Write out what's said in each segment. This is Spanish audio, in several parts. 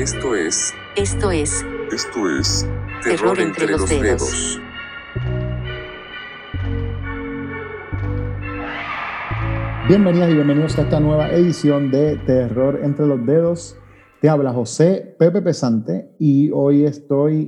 Esto es Terror entre los dedos. Bienvenidas y bienvenidos a esta nueva edición de Terror entre los dedos. Te habla José Pepe Pesante y hoy estoy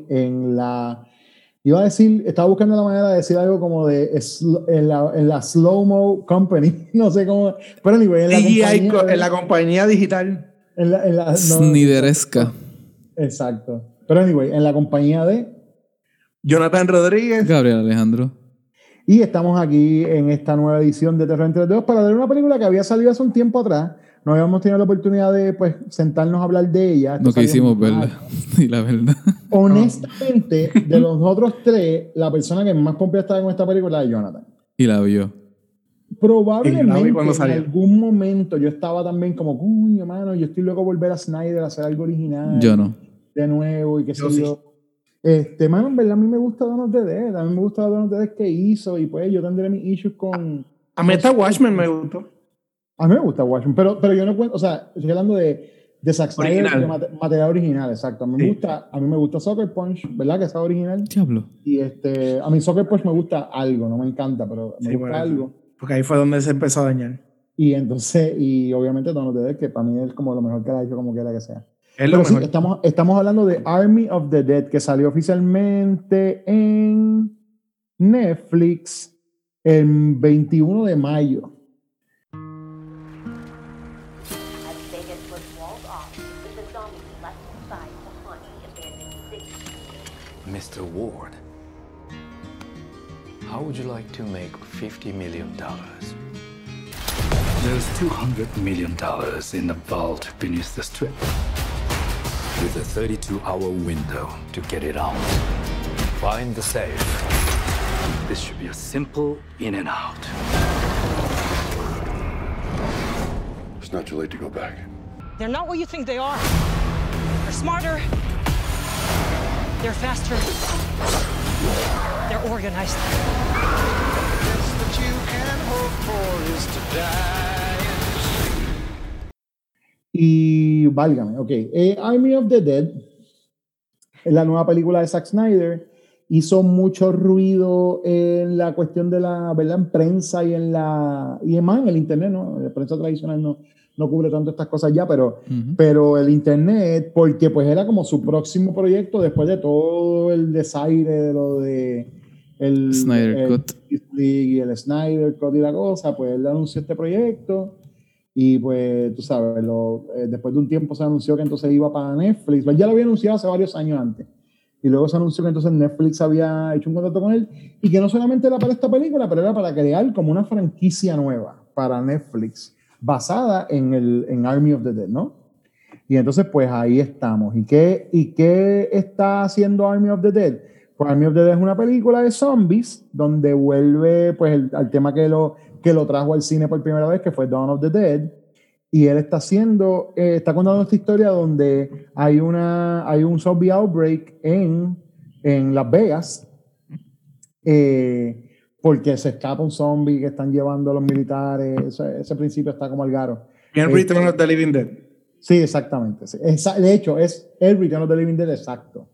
estaba buscando la manera de decir algo como en la Slow-Mo Company, no sé cómo, pero anyway, en la compañía digital. Snideresca. Exacto. Pero anyway, en la compañía de Jonathan Rodríguez. Gabriel Alejandro. Y estamos aquí en esta nueva edición de Terror entre los dedos para ver una película que había salido hace un tiempo atrás. No habíamos tenido la oportunidad de sentarnos a hablar de ella. No quisimos verla, y la verdad. Honestamente, de los otros tres, la persona que más pompeada estaba con esta película es Jonathan. Y la vio. Probablemente en algún momento yo estaba también como, coño, mano, yo estoy loco por volver a Snyder a hacer algo original. Yo no. De nuevo y qué sé yo. Sí. Mano, en verdad, a mí me gusta Dawn of the Dead. A mí me gusta Dawn of the Dead que hizo y pues yo tendré mis issues con... A mí esta Watchmen me gustó. A mí me gusta Watchmen, pero yo no cuento, o sea, estoy hablando de Zack Snyder, de material original, exacto. A mí me gusta Sucker Punch, ¿verdad? Que es original. Diablo. Y a mí Sucker Punch me gusta algo, no me encanta, pero me gusta algo. Porque ahí fue donde se empezó a dañar. Y entonces, y obviamente Dawn of the Dead, que para mí es como lo mejor que la ha hecho, como quiera que sea. Es lo mejor. Sí, estamos hablando de Army of the Dead, que salió oficialmente en Netflix el 21 de mayo. Mr. Ward, how would you like to make $50 million? There's $200 million in the vault beneath the strip, with a 32-hour window to get it out. Find the safe. This should be a simple in and out. It's not too late to go back. They're not what you think they are. They're smarter. They're faster. They're organized. Best that you can hope for is to die. Y válgame, ok. Army of the Dead es la nueva película de Zack Snyder. Hizo mucho ruido en la cuestión de la, ¿verdad? En prensa y más en el internet, ¿no? La prensa tradicional no cubre tanto estas cosas ya, pero el internet, porque pues era como su próximo proyecto después de todo el desaire de lo de el Snyder Cut y el Snyder Cut y la cosa, pues él anunció este proyecto y pues tú sabes, después de un tiempo se anunció que entonces iba para Netflix. Pues ya lo había anunciado hace varios años antes y luego se anunció que entonces Netflix había hecho un contrato con él y que no solamente era para esta película, pero era para crear como una franquicia nueva para Netflix basada en Army of the Dead, ¿no? Y entonces, pues ahí estamos. ¿Y qué está haciendo Army of the Dead? Pues Army of the Dead es una película de zombies donde vuelve pues al tema que lo trajo al cine por primera vez, que fue Dawn of the Dead. Y él está contando esta historia donde hay un zombie outbreak en Las Vegas. Porque se escapa un zombie que están llevando a los militares. Ese principio está como al garo. El Return of the Living Dead. Sí, exactamente. De hecho, es el Return of the Living Dead exacto.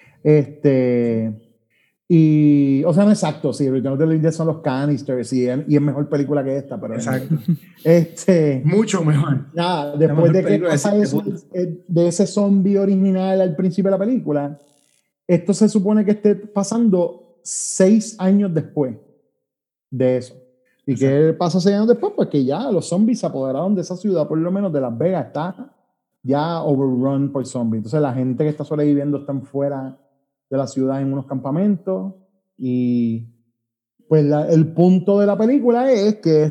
O sea, no exacto, sí, Return of the Living Dead son los canisters y es mejor película que esta, pero exacto. Mucho mejor. Nada, después de que pasa eso, de ese zombie original al principio de la película, esto se supone que esté pasando 6 años después de eso. ¿Y qué pasa 6 años después? Pues que ya los zombies se apoderaron de esa ciudad, por lo menos de Las Vegas, está ya overrun por zombies. Entonces la gente que está sobreviviendo está fuera de la ciudad en unos campamentos y pues el punto de la película es que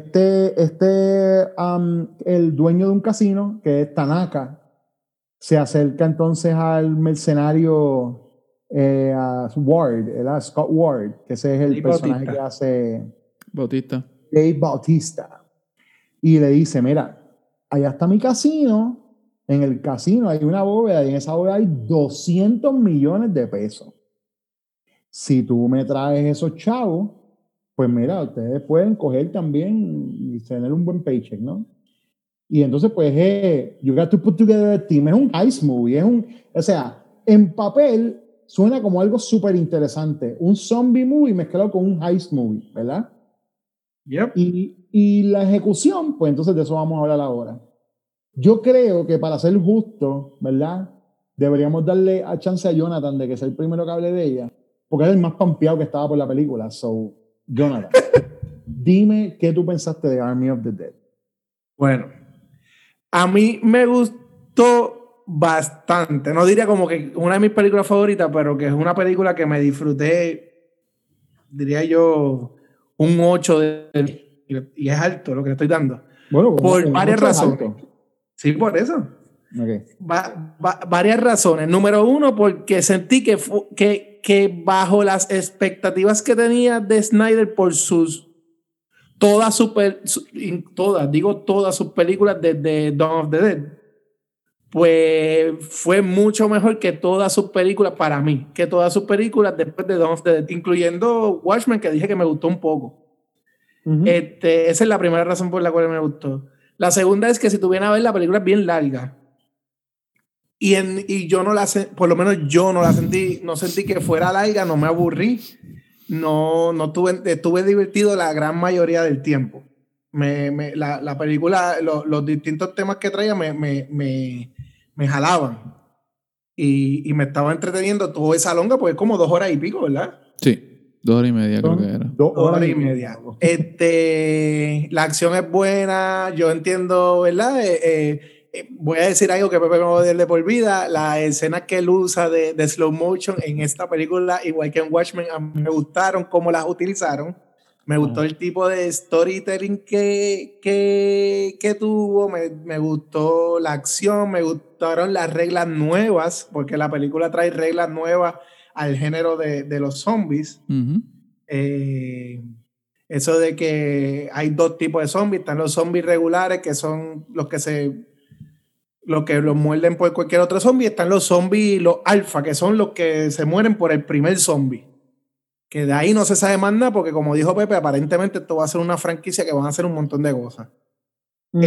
el dueño de un casino, que es Tanaka, se acerca entonces al mercenario a Ward, Scott Ward, que ese es el Dave personaje Bautista. que hace Dave Bautista, y le dice, mira, allá está mi casino, en el casino hay una bóveda y en esa bóveda hay 200 millones de pesos. Si tú me traes esos chavos, pues mira, ustedes pueden coger también y tener un buen paycheck, ¿no? Y entonces, pues, you got to put together a team. Es un heist movie. O sea, en papel suena como algo súper interesante. Un zombie movie mezclado con un heist movie, ¿verdad? Yep. Y la ejecución, pues entonces de eso vamos a hablar ahora. Yo creo que para ser justo, ¿verdad? Deberíamos darle a chance a Jonathan de que sea el primero que hable de ella, porque es el más pampeado que estaba por la película. So, Jonathan, dime qué tú pensaste de Army of the Dead. Bueno, a mí me gustó bastante. No diría como que una de mis películas favoritas, pero que es una película que me disfruté, diría yo, un 8 y es alto lo que le estoy dando. Bueno, por varias razones. Sí, por eso. Okay. Varias razones. Número uno, porque sentí que bajo las expectativas que tenía de Snyder por todas sus películas desde Dawn of the Dead, pues fue mucho mejor que todas sus películas para mí, que todas sus películas después de Dawn of the Dead, incluyendo Watchmen, que dije que me gustó un poco. Uh-huh. Esa es la primera razón por la cual me gustó. La segunda es que si tuviera a ver, la película es bien larga. Y yo no la por lo menos yo no la sentí, no sentí que fuera larga, no me aburrí, no estuve divertido la gran mayoría del tiempo. La película, los distintos temas que traía me jalaban y me estaba entreteniendo toda esa longa, pues como 2 horas y pico, ¿verdad? Sí. 2 horas y media creo que era. 2 horas y media. La acción es buena, yo entiendo, ¿verdad? Voy a decir algo que Pepe me va a odiar de por vida. Las escenas que él usa de slow motion en esta película, igual que en Watchmen, a mí me gustaron cómo las utilizaron. Me gustó el tipo de storytelling que tuvo, me gustó la acción, me gustaron las reglas nuevas, porque la película trae reglas nuevas al género de los zombies. Uh-huh. Eso de que hay 2 tipos de zombies. Están los zombies regulares, que son los que los muerden por cualquier otro zombie. Están los zombies, los alfa, que son los que se mueren por el primer zombie. Que de ahí no se sabe más nada, porque como dijo Pepe, aparentemente esto va a ser una franquicia que van a hacer un montón de cosas. Uh-huh.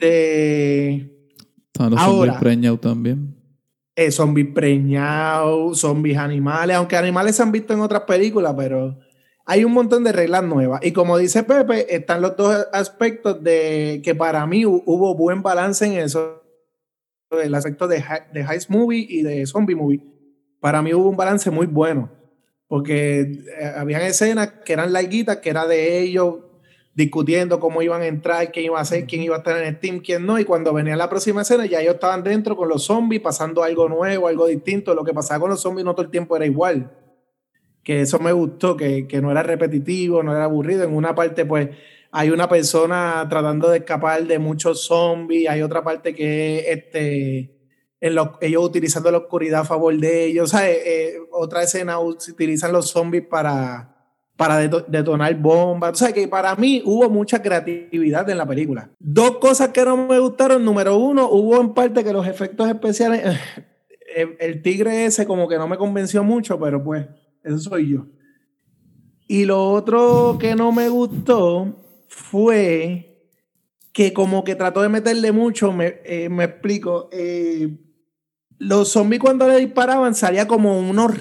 Están los zombies preñados también. Zombies preñados, zombies animales, aunque animales se han visto en otras películas, pero hay un montón de reglas nuevas. Y como dice Pepe, están los 2 aspectos de que para mí hubo buen balance en eso, el aspecto de heist movie y de zombie movie. Para mí hubo un balance muy bueno, porque habían escenas que eran larguitas, que era de ellos discutiendo cómo iban a entrar, quién iba a hacer, quién iba a estar en el team, quién no, y cuando venía la próxima escena ya ellos estaban dentro con los zombies, pasando algo nuevo, algo distinto. Lo que pasaba con los zombies no todo el tiempo era igual, que eso me gustó, que no era repetitivo, no era aburrido. En una parte pues hay una persona tratando de escapar de muchos zombies, hay otra parte que ellos utilizando la oscuridad a favor de ellos, ¿sabes? Otra escena utilizan los zombies para detonar bombas. O sea, que para mí hubo mucha creatividad en la película. 2 cosas que no me gustaron. Número 1, hubo en parte que los efectos especiales, el tigre ese como que no me convenció mucho, pero pues eso soy yo. Y lo otro que no me gustó fue que como que trató de meterle mucho, me explico, los zombies cuando le disparaban salía como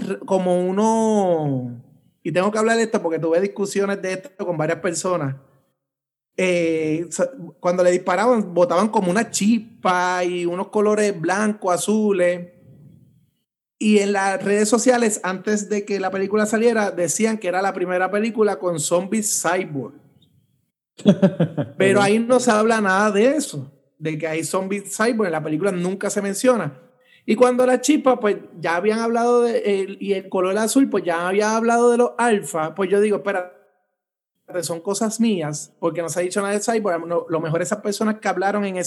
uno. Y tengo que hablar de esto porque tuve discusiones de esto con varias personas. Cuando le disparaban, botaban como una chispa y unos colores blancos, azules. Y en las redes sociales, antes de que la película saliera, decían que era la primera película con zombies cyborg. Pero ahí no se habla nada de eso, de que hay zombies cyborg. En la película nunca se menciona. Y cuando la chispa, pues ya habían hablado y el color azul, pues ya había hablado de los alfa, pues yo digo, espera, son cosas mías, porque no se ha dicho nada de cyborg. Lo mejor esas personas que hablaron en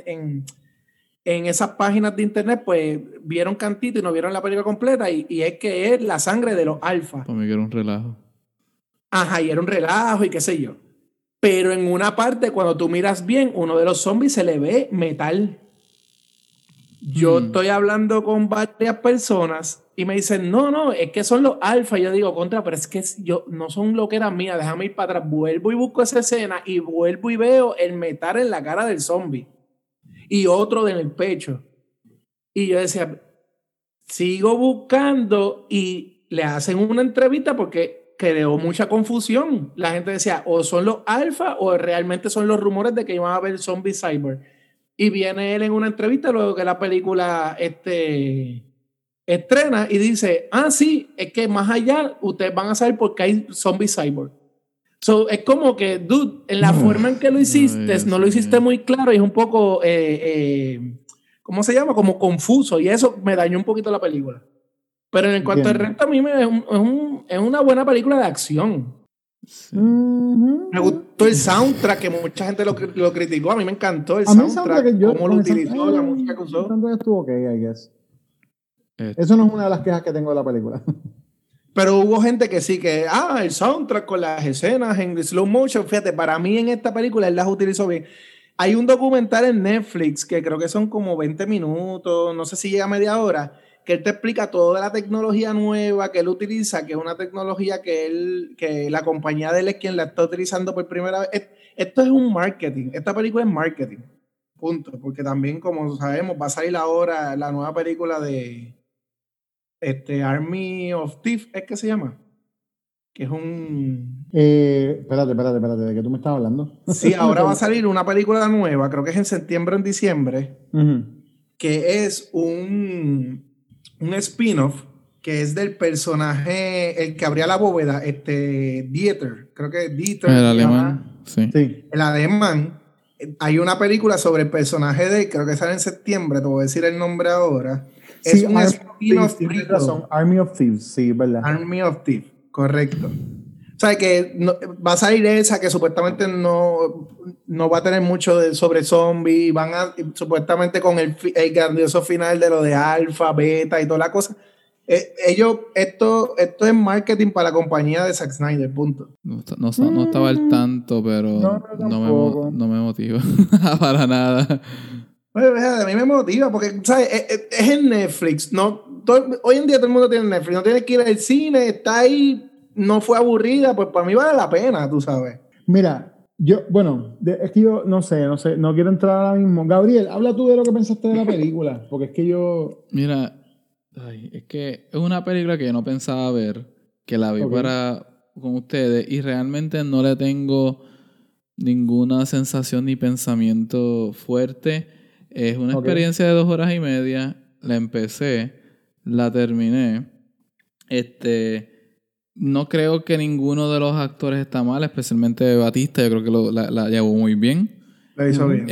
esas páginas de internet, pues vieron cantito y no vieron la película completa, y es que es la sangre de los alfa. Para mí que era un relajo. Ajá, y era un relajo y qué sé yo. Pero en una parte, cuando tú miras bien, uno de los zombies se le ve metal. Yo estoy hablando con varias personas y me dicen, no, es que son los alfa. Y yo digo, pero es que no son lo que eran mías, déjame ir para atrás. Vuelvo y busco esa escena y vuelvo y veo el metal en la cara del zombie. y otro en el pecho. Y yo decía, sigo buscando y le hacen una entrevista porque creó mucha confusión. La gente decía, o son los alfa o realmente son los rumores de que iban a haber zombies cyber. Y viene él en una entrevista luego que la película estrena y dice, sí, es que más allá ustedes van a saber por qué hay zombies cyber. So, es como que, dude, en la forma en que lo hiciste, no lo hiciste muy claro y es un poco, ¿cómo se llama? Como confuso, y eso me dañó un poquito la película. Pero en cuanto al resto, a mí es una buena película de acción. Sí. Me gustó el soundtrack, que mucha gente lo criticó. A mí me encantó el soundtrack, cómo lo utilizó, la música que usó. El soundtrack estuvo ok, I guess. Eso no es una de las quejas que tengo de la película. Pero hubo gente que sí, que el soundtrack con las escenas en slow motion, fíjate, para mí en esta película él las utilizó bien. Hay un documental en Netflix que creo que son como 20 minutos, no sé si llega a media hora, que él te explica toda la tecnología nueva que él utiliza, que es una tecnología que la compañía de él es quien la está utilizando por primera vez. Esto es un marketing, esta película es marketing, punto, porque también, como sabemos, va a salir ahora la nueva película de Army of Thieves, ¿es que se llama? Que es un... Espérate, ¿de qué tú me estás hablando? Sí, ahora va a salir una película nueva, creo que es en septiembre o en diciembre, que es un spin-off, que es del personaje, el que abría la bóveda, Dieter, creo que es Dieter. El alemán, sí. El alemán. Hay una película sobre el personaje de él, creo que sale en septiembre, te voy a decir el nombre ahora. Sí, es un spin-off. Tienes razón, Army of Thieves, sí, verdad. Army of Thieves, correcto. O sea, que va a salir esa que supuestamente no va a tener mucho sobre zombies. Van a, supuestamente con el grandioso final de lo de Alpha, Beta y toda la cosa. Esto es marketing para la compañía de Zack Snyder, punto. No estaba al tanto, pero no me motiva para nada. A mí me motiva porque, ¿sabes? Es en Netflix. Hoy en día todo el mundo tiene Netflix. No tienes que ir al cine, está ahí. No fue aburrida, pues para mí vale la pena, tú sabes. Mira, es que yo no sé, no quiero entrar ahora mismo. Gabriel, habla tú de lo que pensaste de la película, porque es que yo... Mira, es que es una película que yo no pensaba ver, que la vi con ustedes y realmente no le tengo ninguna sensación ni pensamiento fuerte. Es una experiencia de 2 horas y media. La empecé, la terminé. No creo que ninguno de los actores está mal, especialmente Batista. Yo creo que la llevó muy bien. La hizo bien.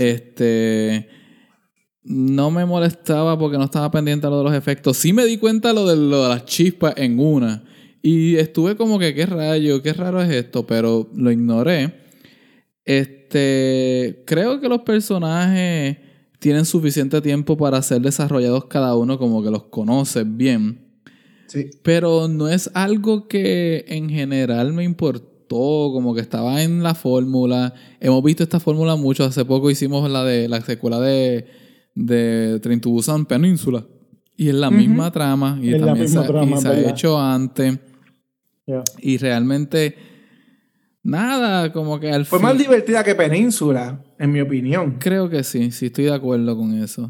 No me molestaba porque no estaba pendiente a lo de los efectos. Sí me di cuenta lo de las chispas en una. Y estuve como que, qué raro es esto, pero lo ignoré. Creo que los personajes tienen suficiente tiempo para ser desarrollados cada uno, como que los conoces bien. Sí. Pero no es algo que en general me importó, como que estaba en la fórmula. Hemos visto esta fórmula mucho. Hace poco hicimos la secuela de Train to Busan Península. Y es la misma trama. Y también se ha hecho antes. Yeah. Y realmente nada, como que al Fue más divertida que Península, en mi opinión. Creo que sí estoy de acuerdo con eso.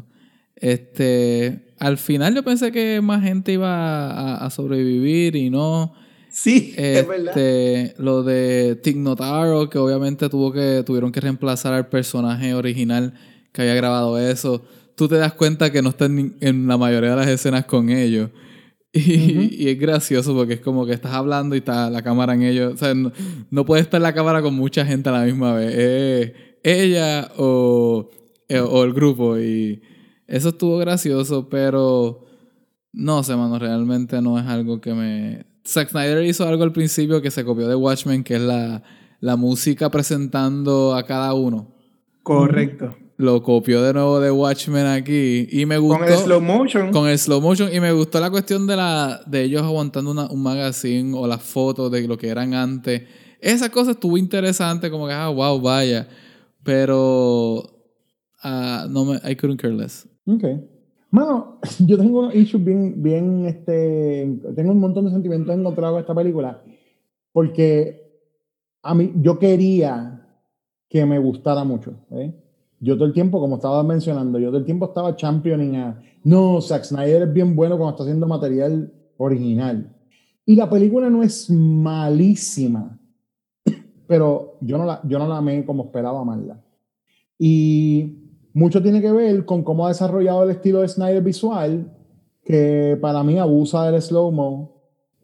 Al final yo pensé que más gente iba a sobrevivir y no. Sí, es verdad. Lo de Tig Notaro, que obviamente tuvieron que reemplazar al personaje original que había grabado eso. Tú te das cuenta que no están en la mayoría de las escenas con ellos. Y es gracioso porque es como que estás hablando y está la cámara en ellos. O sea, no puede estar la cámara con mucha gente a la misma vez. Ella o el grupo. Y eso estuvo gracioso, pero no sé, mano, realmente no es algo que me... Zack Snyder hizo algo al principio que se copió de Watchmen, que es la música presentando a cada uno. Correcto. Lo copió de nuevo de Watchmen aquí y me gustó. Con el slow motion. Con el slow motion. Y me gustó la cuestión de ellos aguantando un magazine o las fotos de lo que eran antes. Esa cosa estuvo interesante, como que, wow, vaya. Pero I couldn't care less. Ok. Mano, yo tengo unos issues bien, tengo un montón de sentimientos encontrados con esta película, porque yo quería que me gustara mucho, ¿eh? yo todo el tiempo, como estaba mencionando, yo todo el tiempo estaba championing no, Zack Snyder es bien bueno cuando está haciendo material original. Y la película no es malísima, pero yo no la amé como esperaba amarla. Y mucho tiene que ver con cómo ha desarrollado el estilo de Snyder visual, que para mí abusa del slow-mo,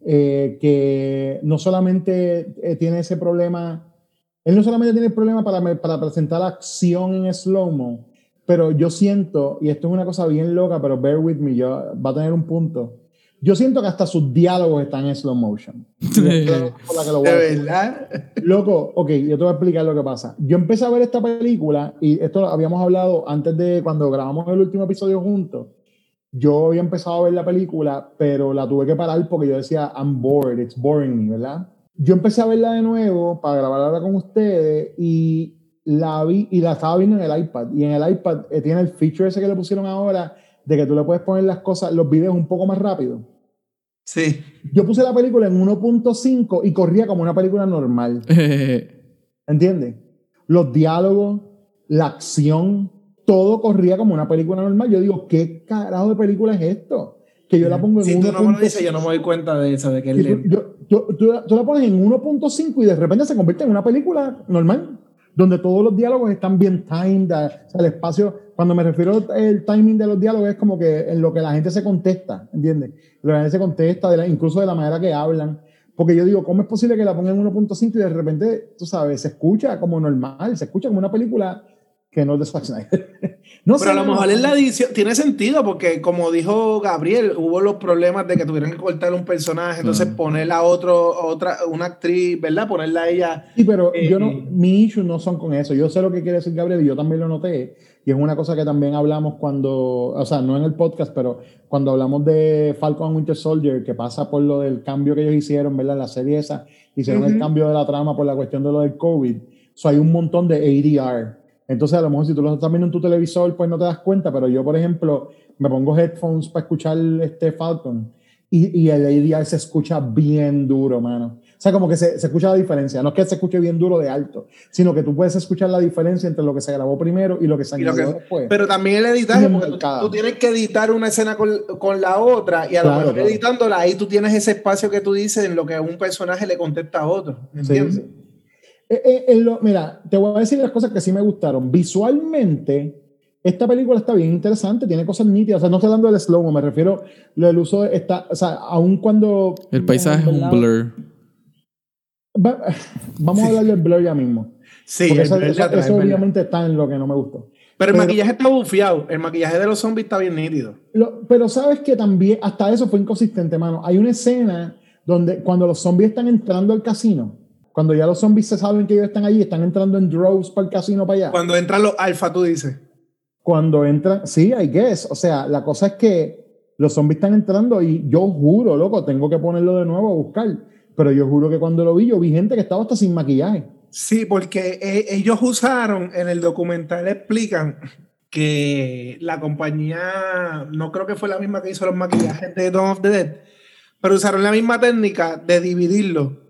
que no solamente tiene ese problema, él no solamente tiene el problema para presentar la acción en slow-mo, pero yo siento, y esto es una cosa bien loca, pero bear with me, va a tener un punto. Yo siento que hasta sus diálogos están en slow motion. ¿De verdad? Loco, ok, yo te voy a explicar lo que pasa. Yo empecé a ver esta película, y esto lo habíamos hablado antes de cuando grabamos el último episodio juntos. Yo había empezado a ver la película, pero la tuve que parar porque yo decía, I'm bored, it's boring me, ¿verdad? Yo empecé a verla de nuevo para grabarla con ustedes y la vi y la estaba viendo en el iPad. Y en el iPad tiene el feature ese que le pusieron ahora de que tú le puedes poner las cosas, los videos un poco más rápido. Sí. Yo puse la película en 1.5 y corría como una película normal. ¿Entiendes? Los diálogos, la acción, todo corría como una película normal. Yo digo, ¿qué carajo de película es esto? Que yo la pongo en 1.5. Si tú no me lo dices, yo no me doy cuenta de eso, de que tú la pones en 1.5 y de repente se convierte en una película normal, donde todos los diálogos están bien timed. O sea, el espacio, cuando me refiero al timing de los diálogos, es como que en lo que la gente se contesta, ¿entiendes? La gente se contesta, incluso de la manera que hablan. Porque yo digo, ¿cómo es posible que la pongan en 1.5 y de repente, tú sabes, se escucha como normal, se escucha como una película que no es de Zack Snyder? No pero a lo mejor en la edición tiene sentido, porque como dijo Gabriel, hubo los problemas de que tuvieran que cortar un personaje, entonces ponerla a una actriz, ¿verdad? Ponerla a ella. Sí, pero mi issue no son con eso. Yo sé lo que quiere decir Gabriel y yo también lo noté. Y es una cosa que también hablamos o sea, no en el podcast, pero cuando hablamos de Falcon and Winter Soldier, que pasa por lo del cambio que ellos hicieron, ¿verdad? La serie esa, hicieron el cambio de la trama por la cuestión de lo del COVID. So, hay un montón de ADR. Entonces, a lo mejor si tú lo estás viendo en tu televisor, pues no te das cuenta, pero yo, por ejemplo, me pongo headphones para escuchar Falcon y el ADR se escucha bien duro, mano. O sea, como que se escucha la diferencia. No es que se escuche bien duro de alto, sino que tú puedes escuchar la diferencia entre lo que se grabó primero y lo que se añadió después. Pero también el editaje, porque tú tienes que editar una escena con la otra y a lo mejor editándola, ahí tú tienes ese espacio que tú dices en lo que un personaje le contesta a otro. ¿Entiendes? Sí. Mira, te voy a decir las cosas que sí me gustaron. Visualmente, esta película está bien interesante, tiene cosas nítidas. O sea, no estoy hablando del slow-mo, me refiero al uso de o sea, aun cuando el paisaje es un blur. Vamos a hablar del blur ya mismo. Sí, eso obviamente está en lo que no me gustó. Pero el maquillaje está bufiado. El maquillaje de los zombies está bien nítido. Pero sabes que también, hasta eso fue inconsistente, mano. Hay una escena donde cuando los zombies están entrando al casino, cuando ya los zombies se saben que ellos están allí, están entrando en droves para el casino para allá. Cuando entran los alfa, tú dices. Cuando entran, sí, I guess. O sea, la cosa es que los zombies están entrando y yo juro, loco, tengo que ponerlo de nuevo a buscar. Pero yo juro que cuando lo vi, yo vi gente que estaba hasta sin maquillaje. Sí, porque ellos usaron, en el documental explican que la compañía, no creo que fue la misma que hizo los maquillajes de Dawn of the Dead, pero usaron la misma técnica de dividirlo.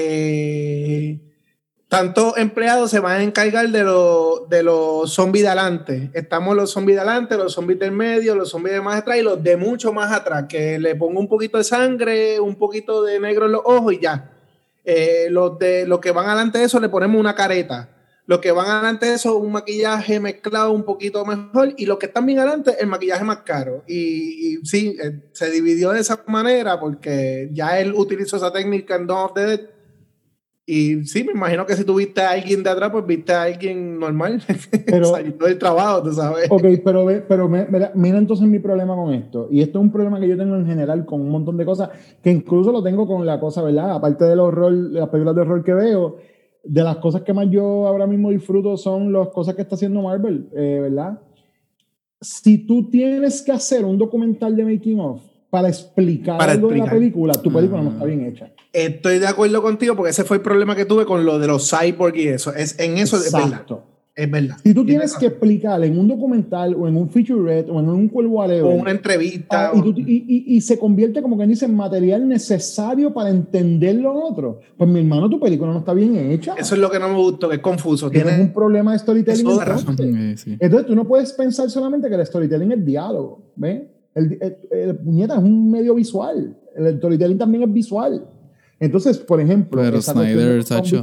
Tantos empleados se van a encargar de los zombies de adelante. Estamos los zombies de adelante, los zombies del medio, los zombies de más atrás y los de mucho más atrás, que le pongo un poquito de sangre, un poquito de negro en los ojos y ya. Los que van adelante de eso le ponemos una careta. Los que van adelante de eso, un maquillaje mezclado un poquito mejor. Y los que están bien adelante, el maquillaje más caro. Y sí, se dividió de esa manera porque ya él utilizó esa técnica en Dawn of the Dead. Y sí, me imagino que si tú viste a alguien de atrás, pues viste a alguien normal. Pero, saliendo del trabajo, tú sabes. Ok, pero mira entonces mi problema con esto. Y esto es un problema que yo tengo en general con un montón de cosas, que incluso lo tengo con la cosa, ¿verdad? Aparte del horror, las películas de horror que veo, de las cosas que más yo ahora mismo disfruto son las cosas que está haciendo Marvel, ¿verdad? Si tú tienes que hacer un documental de making of para explicar algo de la película, tu película no está bien hecha. Estoy de acuerdo contigo porque ese fue el problema que tuve con lo de los cyborg y eso. En eso exacto, Es verdad. Si tú tienes que explicar en un documental o en un featurette o en un whatever, o una entrevista y se convierte como que dice en material necesario para entender lo otro, pues mi hermano, tu película no está bien hecha. Eso es lo que no me gustó, que es confuso. Tienes un problema de storytelling. Sí. Entonces tú no puedes pensar solamente que el storytelling es diálogo, ¿ves? El puñeta es un medio visual, el storytelling también es visual. Entonces, por ejemplo, pero Snyder,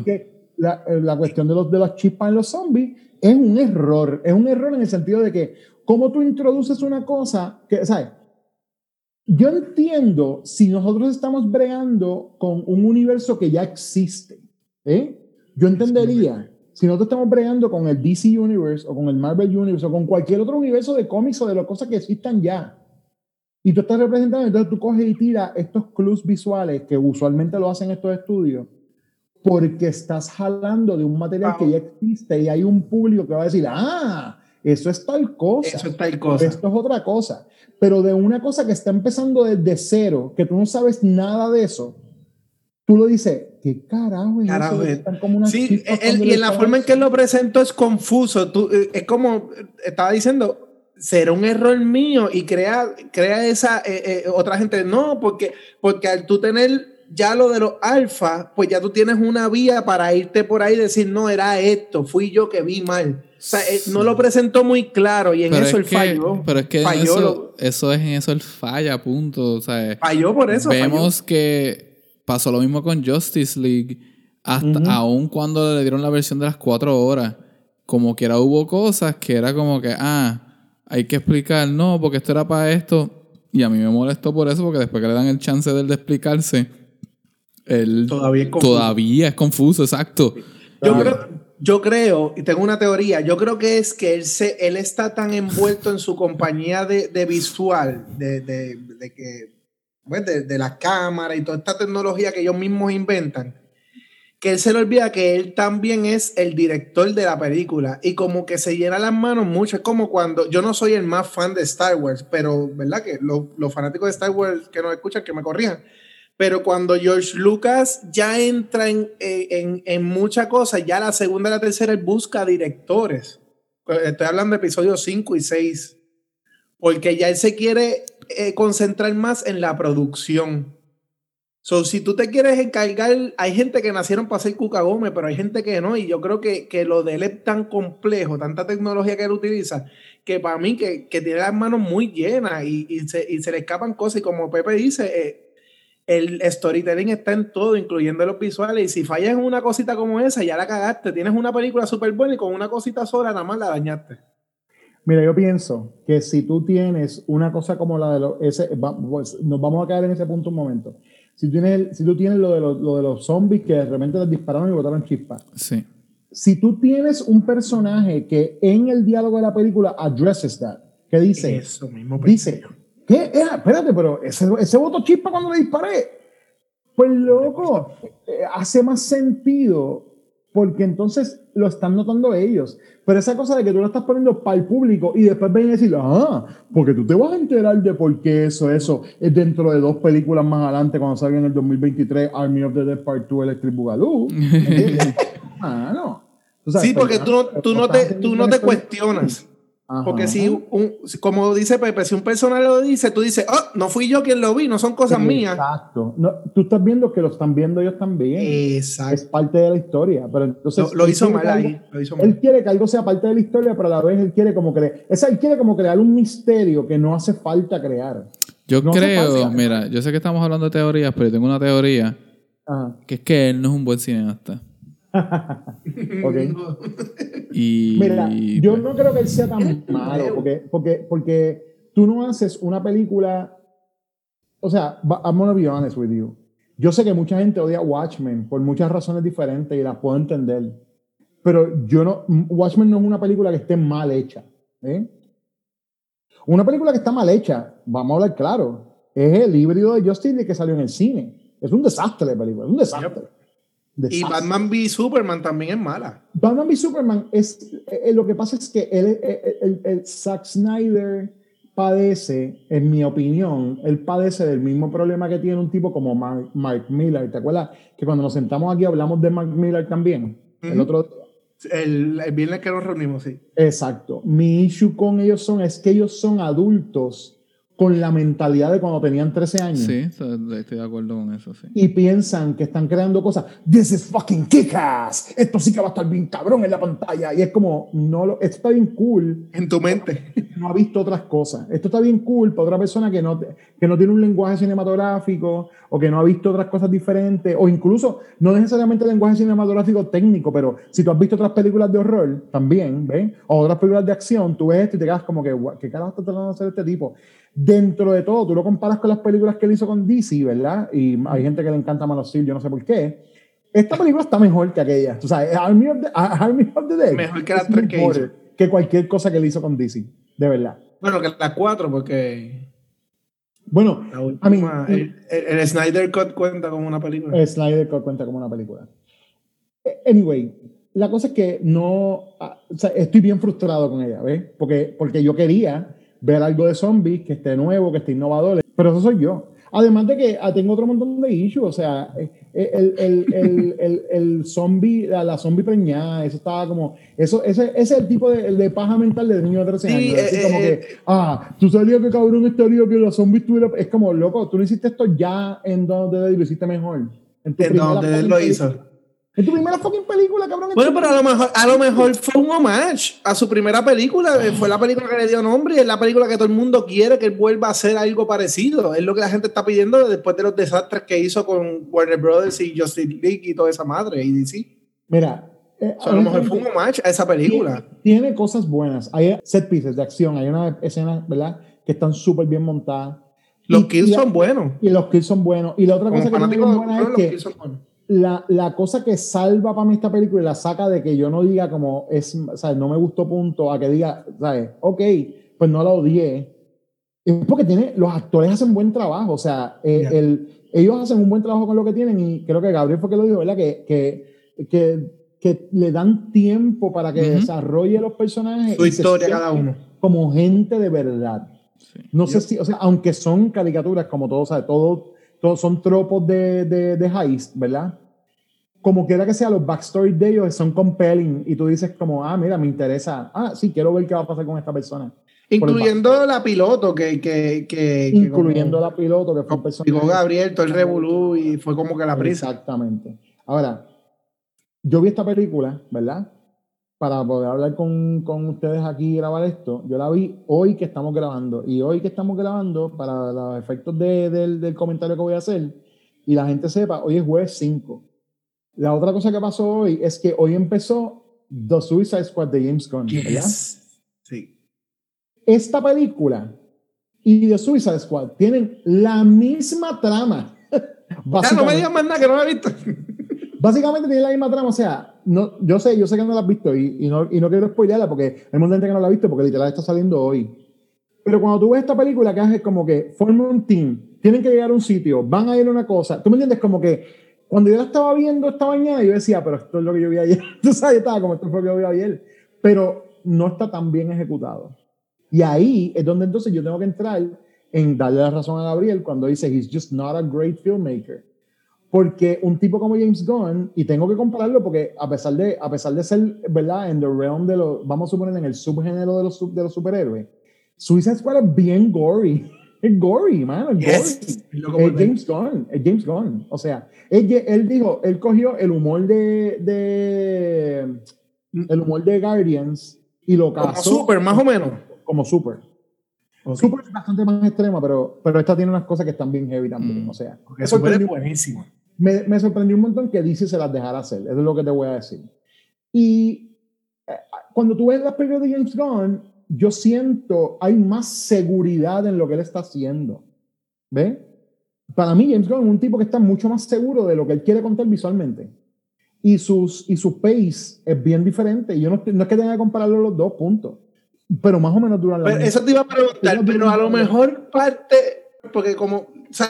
la cuestión de las chispas en los zombies es un error en el sentido de que cómo tú introduces una cosa que, ¿sabes? Yo entiendo si nosotros estamos bregando con un universo que ya existe, yo entendería si nosotros estamos bregando con el DC Universe o con el Marvel Universe o con cualquier otro universo de cómics o de las cosas que existan ya. Y tú estás representando, entonces tú coges y tiras estos clues visuales que usualmente lo hacen estos estudios porque estás jalando de un material que ya existe y hay un público que va a decir, eso es tal cosa. Eso es tal cosa. Esto es otra cosa. Pero de una cosa que está empezando desde cero, que tú no sabes nada de eso, tú lo dices, ¿qué carajo es eso? Están como unas sí, y en la forma en que lo presento es confuso. Es como, estaba diciendo, será un error mío y crea esa otra gente. No, porque al tú tener ya lo de los alfa, pues ya tú tienes una vía para irte por ahí y decir, no, era esto, fui yo que vi mal. O sea, no lo presentó muy claro y en eso él falló. Pero es que en eso él falla, punto. O sea, falló por eso. Vemos que pasó lo mismo con Justice League, hasta aún cuando le dieron la versión de las 4 horas. Como que hubo cosas que era como que, hay que explicar, no, porque esto era para esto. Y a mí me molestó por eso, porque después que le dan el chance de él de explicarse, él todavía es confuso, exacto. Yo creo, y tengo una teoría, yo creo que es que él está tan envuelto en su compañía de visual, de la cámara y toda esta tecnología que ellos mismos inventan, que él se le olvida que él también es el director de la película y como que se llena las manos mucho. Es como cuando, yo no soy el más fan de Star Wars, pero verdad que los fanáticos de Star Wars que nos escuchan, que me corrijan, pero cuando George Lucas ya entra en muchas cosas, ya la segunda y la tercera él busca directores. Estoy hablando de episodios 5 y 6, porque ya él se quiere concentrar más en la producción. So, si tú te quieres encargar, hay gente que nacieron para ser Cuca Gómez, pero hay gente que no, y yo creo que lo de él es tan complejo, tanta tecnología que él utiliza, que para mí que tiene las manos muy llenas y se le escapan cosas, y como Pepe dice, el storytelling está en todo, incluyendo los visuales, y si fallas en una cosita como esa, ya la cagaste. Tienes una película súper buena y con una cosita sola nada más la dañaste. Mira, yo pienso que si tú tienes una cosa como la de nos vamos a quedar en ese punto un momento. Si tú tienes lo de los zombies que de repente les dispararon y botaron chispas. Sí. Si tú tienes un personaje que en el diálogo de la película addresses that, que dice, eso mismo dice, ¿qué? Espérate, pero ese botó chispa cuando le disparé. Pues loco, hace más sentido porque entonces lo están notando ellos. Pero esa cosa de que tú lo estás poniendo para el público y después ven a decir, porque tú te vas a enterar de por qué eso es dentro de 2 películas más adelante cuando salga en el 2023 Army of the Dead Part 2 Electric Boogaloo. Sí, porque tú no te cuestionas. Ajá. Porque como dice Pepe, si un personaje lo dice, tú dices, no fui yo quien lo vi, no son cosas mías. Exacto. No, tú estás viendo que lo están viendo ellos también. Exacto. Es parte de la historia. Pero entonces lo hizo mal ahí. Él quiere que algo sea parte de la historia, pero a la vez él quiere como crear un misterio que no hace falta crear. Yo creo, mira, yo sé que estamos hablando de teorías, pero yo tengo una teoría que es que él no es un buen cineasta. Okay. Mira, yo no creo que él sea tan malo porque tú no haces una película, o sea, I'm gonna be honest with you, yo sé que mucha gente odia Watchmen por muchas razones diferentes y las puedo entender, pero Watchmen no es una película que esté mal hecha, una película que está mal hecha, vamos a hablar claro, es el híbrido de Justice League que salió en el cine. Es un desastre de película, es un desastre. Y Batman v Superman también es mala. Batman v Superman lo que pasa es que el Zack Snyder padece, en mi opinión, él padece del mismo problema que tiene un tipo como Mark Millar. ¿Te acuerdas que cuando nos sentamos aquí hablamos de Mark Millar también? El otro día. El viernes que nos reunimos, sí. Exacto. Mi issue con ellos es que ellos son adultos con la mentalidad de cuando tenían 13 años. Sí, estoy de acuerdo con eso, sí. Y piensan que están creando cosas. This is fucking kick-ass. Esto sí que va a estar bien cabrón en la pantalla. Y es como, esto está bien cool. En tu mente. No ha visto otras cosas. Esto está bien cool para otra persona que no tiene un lenguaje cinematográfico o que no ha visto otras cosas diferentes, o incluso no necesariamente lenguaje cinematográfico técnico, pero si tú has visto otras películas de horror también, ¿ves? O otras películas de acción, tú ves esto y te quedas como que, ¿qué carajo está tratando de hacer este tipo? Dentro de todo, tú lo comparas con las películas que él hizo con DC, ¿verdad? Y hay gente que le encanta Man of Steel, yo no sé por qué. Esta película está mejor que aquella. Tú sabes, Army of the Dead. Mejor que las tres que hizo. Que cualquier cosa que él hizo con DC, de verdad. Bueno, que las 4, porque... Bueno, la última, el Snyder Cut cuenta como una película. El Snyder Cut cuenta como una película. Anyway, la cosa es que o sea, estoy bien frustrado con ella, ¿ves? Porque yo quería ver algo de zombies que esté nuevo, que esté innovador, pero eso soy yo. Además de que tengo otro montón de issues, o sea, el zombie, la zombie preñada, eso estaba como, ese es el tipo de paja mental de niño de 13 años. Así como que, tú sabías que cabrón estaría que la zombie estuviera, es como, loco, tú no hiciste esto ya en donde lo hiciste mejor. En donde él lo hizo. En tu primera fucking película, cabrón. Bueno, pero a lo mejor fue un homage a su primera película. Fue la película que le dio nombre y es la película que todo el mundo quiere que él vuelva a hacer algo parecido. Es lo que la gente está pidiendo después de los desastres que hizo con Warner Brothers y Justice League y toda esa madre y DC. Mira, a lo mejor fue un homage a esa película. Tiene cosas buenas. Hay set pieces de acción. Hay una escena, ¿verdad?, que están súper bien montadas. Los kills son buenos. Y los kills son buenos. Y la otra cosa que también es buena es que la cosa que salva para mí esta película y la saca de que yo no diga como ¿sabes? No me gustó punto a que diga, ¿sabes? Ok, pues no la odié. Es porque los actores hacen buen trabajo. O sea, ellos hacen un buen trabajo con lo que tienen y creo que Gabriel fue que lo dijo, ¿verdad? Que le dan tiempo para que desarrolle los personajes. Su historia cada uno. Como gente de verdad. Sí. No sé si, o sea, aunque son caricaturas como todos, ¿sabes? Todos son tropos de heist, ¿verdad? Como quiera que sea, los backstories de ellos son compelling y tú dices como, mira, me interesa. Sí, quiero ver qué va a pasar con esta persona. Incluyendo la piloto incluyendo la piloto que fue un personaje. Digo, Gabriel, todo el revolú y fue como que la prisa. Exactamente. Ahora, yo vi esta película, ¿verdad? Para poder hablar con ustedes aquí y grabar esto. Yo la vi hoy que estamos grabando. Y hoy que estamos grabando, para los efectos del comentario que voy a hacer, y la gente sepa, hoy es jueves 5. La otra cosa que pasó hoy es que hoy empezó The Suicide Squad de James Gunn, ¿verdad? Sí. Esta película y The Suicide Squad tienen la misma trama. No me digas más nada que no la he visto. Básicamente tiene la misma trama, o sea, yo sé que no la has visto y no quiero spoilearla porque hay mucha gente que no la ha visto porque literal está saliendo hoy. Pero cuando tú ves esta película que haces como que forman un team, tienen que llegar a un sitio, van a ir a una cosa, ¿tú me entiendes? Como que cuando yo la estaba viendo esta mañana yo decía, pero esto es lo que yo vi ayer, tú sabes, yo estaba como esto es lo que yo vi ayer, pero no está tan bien ejecutado. Y ahí es donde entonces yo tengo que entrar en darle la razón a Gabriel cuando dice he's just not a great filmmaker. Porque un tipo como James Gunn, y tengo que compararlo porque a pesar de ser, ¿verdad?, en the realm de los, vamos a suponer en el subgénero de los superhéroes, Suicide Squad es bien gory. Es gory, man. Es gory. Es James Gunn. O sea, él cogió el humor de Guardians y lo casó. Como Super, más o menos. Como Super. Okay. Super es bastante más extrema, pero esta tiene unas cosas que están bien heavy también. O sea, Super es buenísimo. Me sorprendió un montón que DC se las dejara hacer. Eso es lo que te voy a decir. Y cuando tú ves las películas de James Gunn, yo siento hay más seguridad en lo que él está haciendo. ¿Ves? Para mí, James Gunn es un tipo que está mucho más seguro de lo que él quiere contar visualmente. Y su pace es bien diferente. Y yo no es que tenga que compararlo los dos, puntos. Pero más o menos duran la misma. Eso te iba a preguntar, pero a lo mejor parte, porque como, o sea,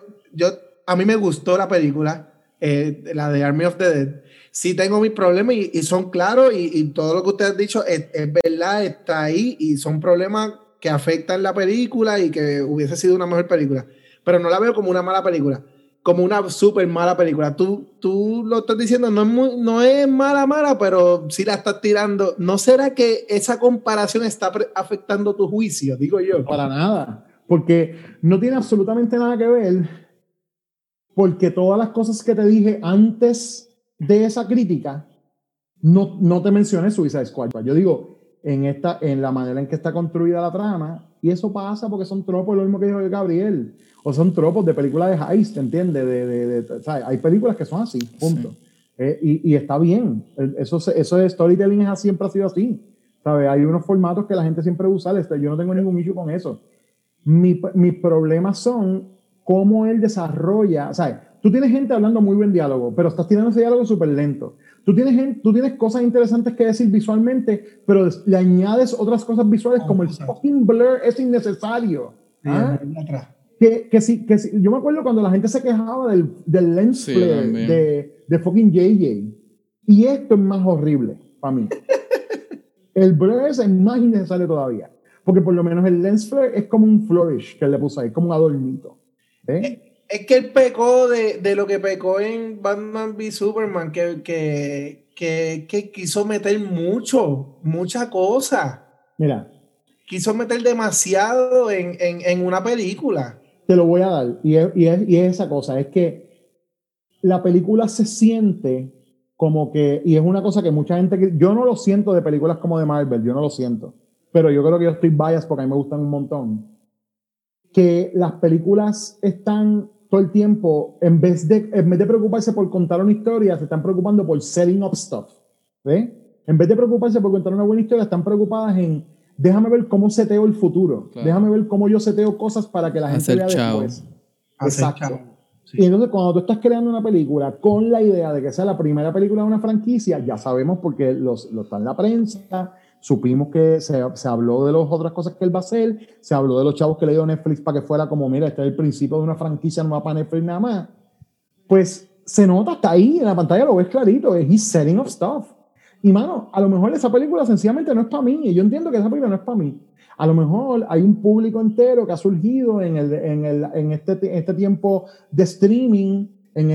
a mí me gustó la película, la de Army of the Dead. Sí tengo mis problemas y son claros y todo lo que usted ha dicho es verdad, está ahí y son problemas que afectan la película y que hubiese sido una mejor película. Pero no la veo como una mala película. como una súper mala película. Tú lo estás diciendo, no es mala, pero sí la estás tirando. ¿No será que esa comparación está afectando tu juicio? Digo yo. Para nada, porque no tiene absolutamente nada que ver, porque todas las cosas que te dije antes de esa crítica, no te mencioné Suicide Squad. Yo digo, en la manera en que está construida la trama, y eso pasa porque son tropos, lo mismo que dijo Gabriel, o son tropos de películas de heist, ¿entiendes? ¿Sabes? Hay películas que son así, punto. Sí. Y está bien, eso de storytelling siempre ha sido así, ¿sabes? Hay unos formatos que la gente siempre usa, yo no tengo ningún issue con eso. Mis problemas son cómo él desarrolla, ¿sabes? Tú tienes gente hablando muy buen diálogo, pero estás tirando ese diálogo súper lento. Tú tienes cosas interesantes que decir visualmente, pero le añades otras cosas visuales como el fucking blur es innecesario. ¿Ah? Que sí, yo me acuerdo cuando la gente se quejaba del lens flare de fucking JJ. Y esto es más horrible para mí. El blur es más innecesario todavía. Porque por lo menos el lens flare es como un flourish que él le puso ahí, como un adornito. Es que él pecó de lo que pecó en Batman v Superman, que quiso meter mucha cosa. Mira. Quiso meter demasiado en una película. Te lo voy a dar. Y es esa cosa, es que la película se siente como que, y es una cosa que mucha gente, yo no lo siento de películas como de Marvel, yo no lo siento, pero yo creo que yo estoy biased porque a mí me gustan un montón, que las películas están todo el tiempo, en vez de preocuparse por contar una historia, se están preocupando por setting up stuff. ¿Ves? En vez de preocuparse por contar una buena historia, están preocupadas en déjame ver cómo seteo el futuro. Claro. Déjame ver cómo yo seteo cosas para que la gente vea después. Exacto. Sí. Y entonces cuando tú estás creando una película con la idea de que sea la primera película de una franquicia, ya sabemos porque lo está en la prensa, supimos que se habló de las otras cosas que él va a hacer, se habló de los chavos que le dio Netflix para que fuera como, mira, este es el principio de una franquicia, no va para Netflix nada más. Pues se nota, está ahí en la pantalla, lo ves clarito, es he's setting up stuff. Y mano, a lo mejor esa película sencillamente no es para mí, y yo entiendo que esa película no es para mí. A lo mejor hay un público entero que ha surgido en este tiempo de streaming, en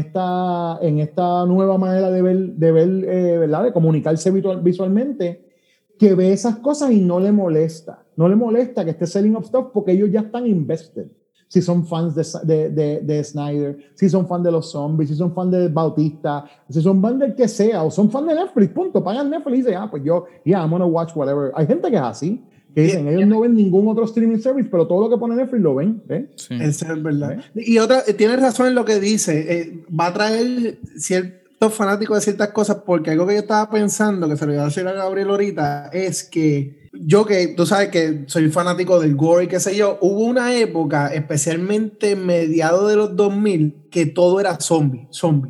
esta nueva manera de ver ¿verdad? De comunicarse visualmente, que ve esas cosas y no le molesta. No le molesta que esté selling up stuff porque ellos ya están invested. Si son fans de Snyder, si son fans de los zombies, si son fans de Bautista, si son fans del que sea, o son fans de Netflix, punto. Pagan Netflix y dicen, pues yo, I'm gonna watch whatever. Hay gente que es así, que dicen, ellos no ven ningún otro streaming service, pero todo lo que pone Netflix lo ven. Sí. Eso es verdad. Y otra, tienes razón en lo que dice, va a traer ciertos fanáticos de ciertas cosas, porque algo que yo estaba pensando, que se lo iba a decir a Gabriel ahorita, es que yo que tú sabes que soy fanático del gore y qué sé yo, hubo una época, especialmente mediados de los 2000, que todo era zombie.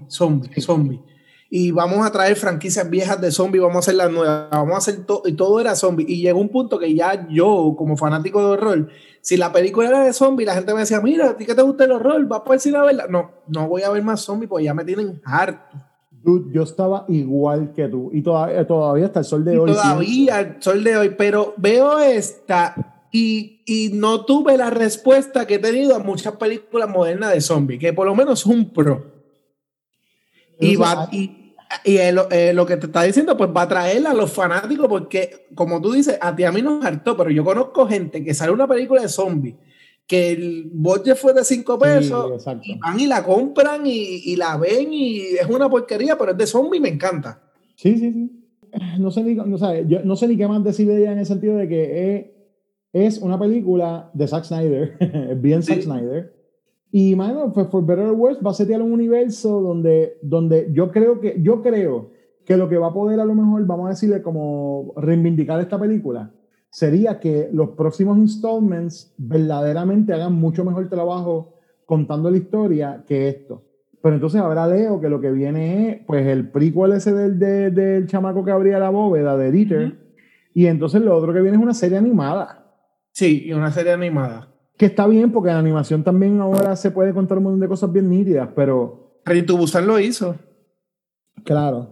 Y vamos a traer franquicias viejas de zombie, vamos a hacer las nuevas, vamos a hacer todo, y todo era zombie. Y llegó un punto que ya yo, como fanático de horror, si la película era de zombie, la gente me decía, mira, ¿a ti que te gusta el horror? ¿Vas para el cine a verla? No voy a ver más zombie porque ya me tienen harto. Dude, yo estaba igual que tú y todavía hasta el sol de hoy. Todavía el sol de hoy, pero veo esta y no tuve la respuesta que he tenido a muchas películas modernas de zombies, que por lo menos es un pro. Y lo que te está diciendo, pues va a traer a los fanáticos, porque como tú dices, a ti a mí nos hartó, pero yo conozco gente que sale una película de zombies que el budget fue de 5 pesos, y van y la compran y la ven y es una porquería, pero es de zombie y me encanta. Sí. No sé ni qué más decir de ella en el sentido de que es una película de Zack Snyder, es bien Zack Snyder. Y, mano, pues, for better or worse, va a setear un universo donde yo creo que lo que va a poder, a lo mejor, vamos a decirle, como reivindicar esta película, sería que los próximos installments verdaderamente hagan mucho mejor trabajo contando la historia que esto. Pero entonces ahora leo que lo que viene es, pues, el prequel ese del chamaco que abría la bóveda, de Dieter, y entonces lo otro que viene es una serie animada. Sí, y una serie animada. Que está bien, porque la animación también ahora se puede contar un montón de cosas bien nítidas, pero... Train to Busan lo hizo. Claro.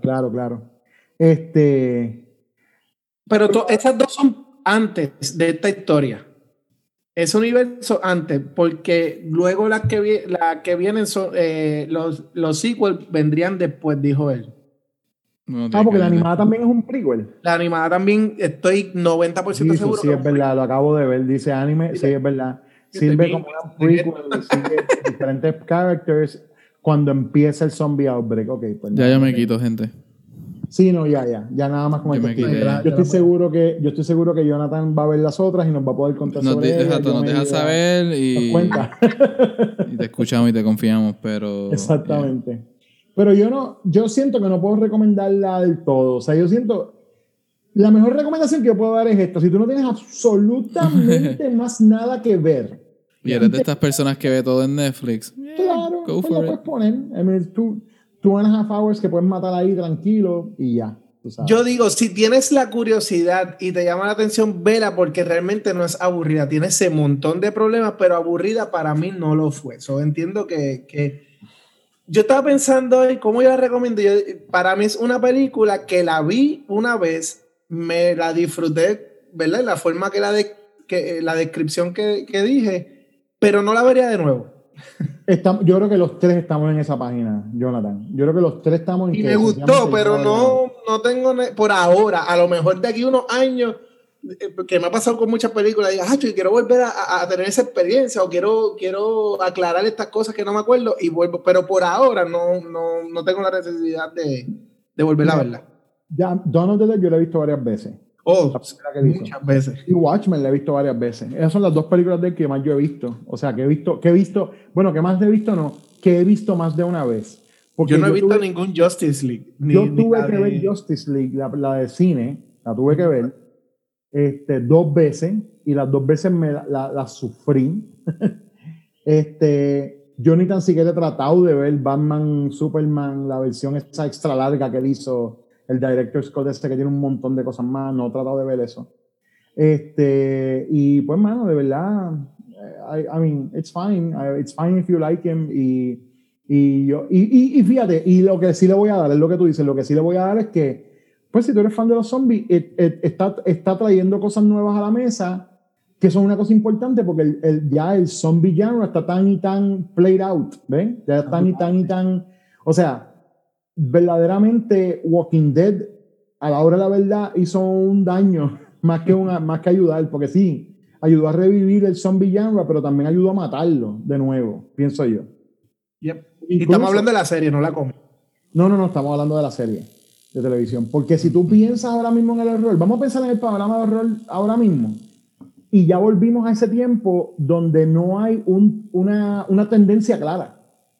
Pero estas dos son antes de esta historia. ese universo antes, porque luego las que vienen son los sequels vendrían después, dijo él. No, Porque la animada también es un prequel. La animada también, estoy 90% Sí, seguro. sí, es verdad, lo acabo de ver. Dice anime, sí, es verdad. Sirve como una prequel, sigue diferentes characters cuando empieza el zombie outbreak. Okay, pues ya me quito, gente. Sí, no, ya nada más con Yo me quité. yo estoy seguro que Jonathan va a ver las otras y nos va a poder contar sobre ellas. Exacto, nos deja saber y te escuchamos y te confiamos, pero... Exactamente. Yeah. Pero yo siento que no puedo recomendarla del todo. O sea, yo siento... La mejor recomendación que yo puedo dar es esto. Si tú no tienes absolutamente más nada que ver... Y eres de estas personas que ve todo en Netflix. Claro, pues lo puedes poner. I mean, 2.5 hours que puedes matar ahí tranquilo y ya. Yo digo, si tienes la curiosidad y te llama la atención, vela, porque realmente no es aburrida. Tiene ese montón de problemas, pero aburrida para mí no lo fue. So, entiendo que yo estaba pensando en cómo yo la recomiendo. Para mí es una película que la vi una vez, me la disfruté, ¿verdad? La forma que la descripción que dije, pero no la vería de nuevo. Yo creo que los tres estamos en esa página, Jonathan. Yo creo que los tres estamos en... Y me gustó, pero no tengo... Por ahora, a lo mejor de aquí unos años, que me ha pasado con muchas películas, digo, yo quiero volver a tener esa experiencia o quiero aclarar estas cosas que no me acuerdo y vuelvo. Pero por ahora no tengo la necesidad de volver a verla. Ya, Dawn of the Dead yo la he visto varias veces. Muchas veces. Y Watchmen la he visto varias veces. Esas son las dos películas de él que más yo he visto. O sea, que he visto, bueno, que más he visto no, que he visto más de una vez. Porque yo no he visto ningún Justice League. Yo tuve que ver Justice League, la de cine, la tuve que ver 2 veces y las 2 veces la sufrí. Yo ni tan siquiera he tratado de ver Batman, Superman, la versión esa extra larga que él hizo, el director Scott que tiene un montón de cosas más, no he tratado de ver eso. Y pues, mano, de verdad, I mean, it's fine if you like him. Y fíjate, y lo que sí le voy a dar, es lo que tú dices, lo que sí le voy a dar es que, pues, si tú eres fan de los zombies, está trayendo cosas nuevas a la mesa, que son una cosa importante, porque ya el zombie genre está tan y tan played out, ¿ven? Ya tan y tan, o sea, verdaderamente Walking Dead a la hora de la verdad hizo un daño más que ayudar, porque sí, ayudó a revivir el zombie genre, pero también ayudó a matarlo de nuevo, pienso yo. Yep. Y estamos hablando de la serie, no la cómic. No, estamos hablando de la serie de televisión, porque si tú piensas ahora mismo en el horror, vamos a pensar en el panorama de horror ahora mismo, y ya volvimos a ese tiempo donde no hay una tendencia clara.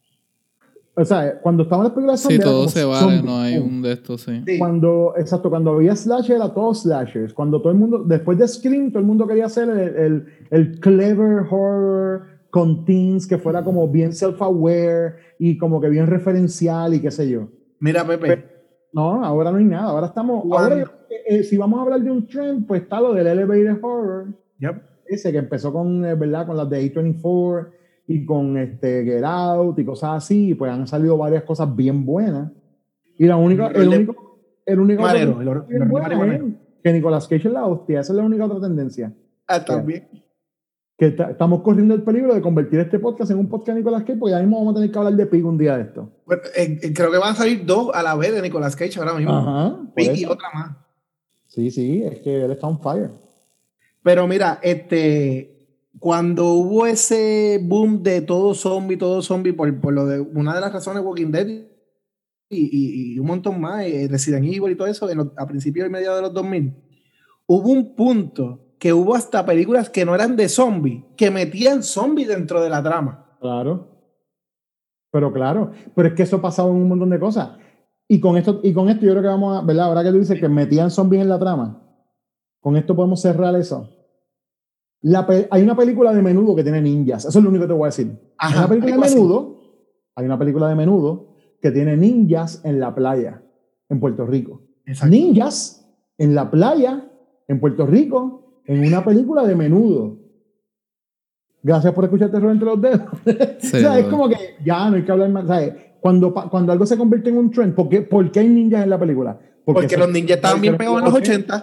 O sea, cuando estaban las películas de zombies, todo se vale, no hay un de estos, sí. Cuando había slasher, era todo slashers. Cuando todo el mundo, después de Scream, todo el mundo quería hacer el clever horror con teens que fuera como bien self-aware y como que bien referencial y qué sé yo. Mira, Pepe. Pero, no, ahora no hay nada. Ahora estamos... Ahora, si vamos a hablar de un trend, pues está lo del elevator horror. Yep. Ese que empezó con, ¿verdad? Con las de A24 y con Get Out y cosas así, y pues han salido varias cosas bien buenas. Y el único Marero, que Nicolas Cage es la hostia. Esa es la única otra tendencia. También. Que estamos corriendo el peligro de convertir este podcast en un podcast de Nicolas Cage, porque ya mismo vamos a tener que hablar de Pig un día de esto. Bueno, creo que van a salir 2 a la vez de Nicolas Cage ahora mismo. Ajá, Pig y otra más. Sí, es que él está on fire. Pero mira, cuando hubo ese boom de todo zombie, por lo de una de las razones Walking Dead y un montón más, Resident Evil y todo eso, a principios y mediados de los 2000, hubo un punto que hubo hasta películas que no eran de zombies, que metían zombies dentro de la trama. Claro. Pero es que eso ha pasado en un montón de cosas. Y con esto yo creo que vamos a, ¿verdad? Ahora que tú dices que metían zombies en la trama, con esto podemos cerrar eso. Hay una película de Menudo que tiene ninjas. Eso es lo único que te voy a decir. Ajá, hay una película de Menudo que tiene ninjas en la playa en Puerto Rico. Exacto. Ninjas en la playa en Puerto Rico en una película de Menudo. Gracias por escuchar Terror entre los dedos. Sí, o sea, es como que ya no hay que hablar más. ¿Sabes? Cuando algo se convierte en un trend, ¿por qué hay ninjas en la película? Porque los ninjas estaban bien pegados en los 80.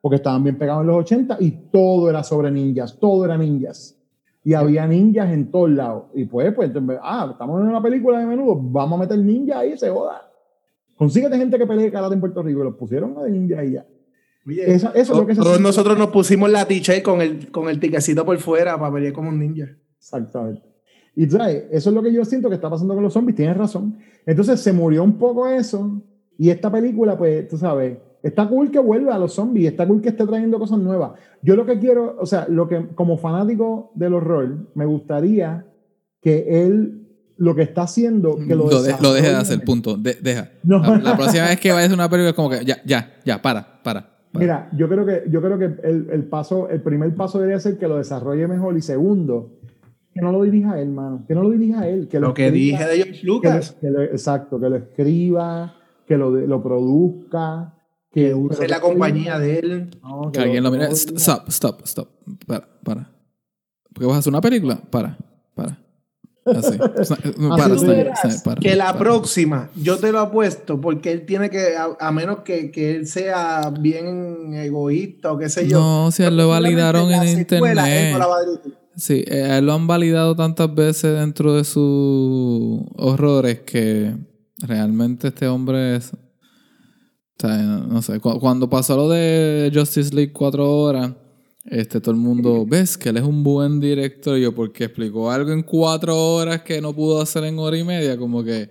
porque estaban bien pegados en los 80 y todo era sobre ninjas, todo era ninjas. Y había ninjas en todos lados. Y pues, estamos en una película de Menudo, vamos a meter ninjas ahí, se joda. Consíguete gente que pelee karate en Puerto Rico, y los pusieron a de ninjas ahí ya. Oye, eso es lo que todos nosotros nos pusimos la t-shirt con el tiquecito por fuera para pelear como un ninja. Exactamente. Y trae, eso es lo que yo siento que está pasando con los zombies, tienes razón. Entonces se murió un poco eso, y esta película, pues, tú sabes, está cool que vuelva a los zombies, está cool que esté trayendo cosas nuevas. Yo lo que quiero, o sea, lo que como fanático del horror, me gustaría que él, lo que está haciendo, que lo deje de hacer, punto. Deja. No. La próxima vez que vayas a una película es como que ya, para. Mira, yo creo que el primer paso debería ser que lo desarrolle mejor, y segundo, que no lo dirija él, mano. Que no lo dirija él. Que lo que dije de George Lucas. Exacto, que lo escriba, que lo produzca, que use la compañía de él. No, que alguien lo mire. Stop. Para. ¿Por qué vas a hacer una película? Para. Así. Para. Que la próxima, yo te lo apuesto, porque él tiene que, a menos que él sea bien egoísta o qué sé yo. No, si él lo validaron en internet. Sí, a él lo han validado tantas veces dentro de sus horrores que realmente este hombre es... O sea, no sé, cuando pasó lo de Justice League 4 horas, todo el mundo, ves que él es un buen director, y yo, porque explicó algo en 4 horas que no pudo hacer en hora y media, como que...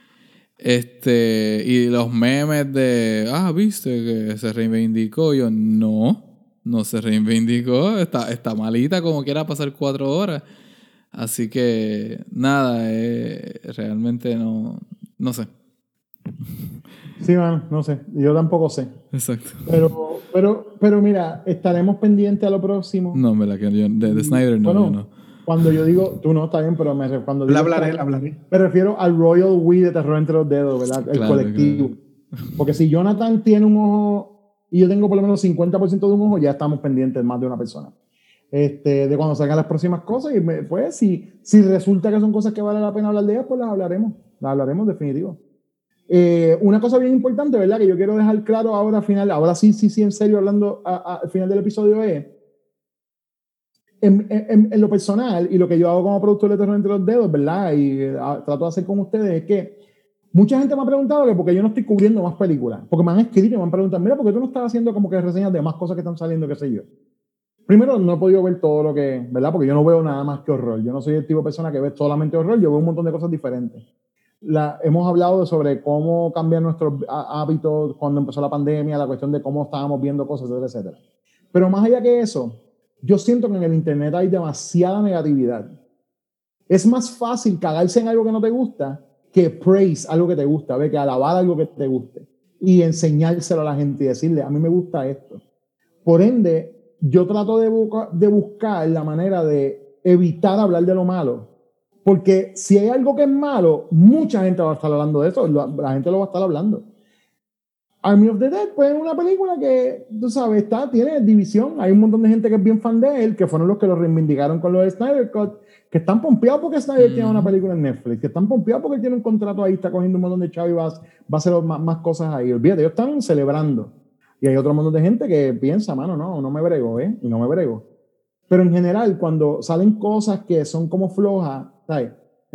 y los memes de, viste que se reivindicó, yo, no se reivindicó, está malita como quiera pasar 4 horas. Así que nada, realmente no sé. Sí, man, no sé, yo tampoco sé. Exacto. Pero mira, estaremos pendientes a lo próximo. No, me la que yo, de Snyder no, bueno, yo no. Cuando yo digo, tú no, está bien, pero cuando digo hablaré. Me refiero al Royal We de Terror entre los dedos, ¿verdad? El colectivo. Claro. Porque si Jonathan tiene un ojo y yo tengo por lo menos 50% de un ojo, ya estamos pendientes más de una persona. De cuando salgan las próximas cosas, y pues si resulta que son cosas que vale la pena hablar de ellas, pues las hablaremos definitivo. Una cosa bien importante, ¿verdad? Que yo quiero dejar claro ahora al final, ahora sí, en serio, hablando al final del episodio, es en lo personal, y lo que yo hago como productor de Terror entre los dedos, ¿verdad? Y trato de hacer con ustedes, es que mucha gente me ha preguntado que por qué yo no estoy cubriendo más películas, porque me han escrito y me han preguntado, mira, ¿por qué tú no estás haciendo como que reseñas de más cosas que están saliendo, qué sé yo? Primero, no he podido ver todo lo que, ¿verdad? Porque yo no veo nada más que horror. Yo no soy el tipo de persona que ve solamente horror, yo veo un montón de cosas diferentes. Hemos hablado sobre cómo cambiar nuestros hábitos cuando empezó la pandemia, la cuestión de cómo estábamos viendo cosas, etcétera. Pero más allá que eso, yo siento que en el internet hay demasiada negatividad. Es más fácil cagarse en algo que no te gusta que praise algo que te gusta, que alabar algo que te guste y enseñárselo a la gente y decirle, a mí me gusta esto. Por ende, yo trato de buscar la manera de evitar hablar de lo malo. Porque si hay algo que es malo, mucha gente va a estar hablando de eso. La gente lo va a estar hablando. Army of the Dead, pues es una película que, tú sabes, tiene división. Hay un montón de gente que es bien fan de él, que fueron los que lo reivindicaron con los de Snyder Cut, que están pompeados porque Snyder tiene una película en Netflix, que están pompeados porque él tiene un contrato ahí, está cogiendo un montón de chavos y va a hacer más cosas ahí. Olvídate, ellos están celebrando. Y hay otro montón de gente que piensa, mano, no me brego, y no me brego. Pero en general, cuando salen cosas que son como flojas, ¿sabes?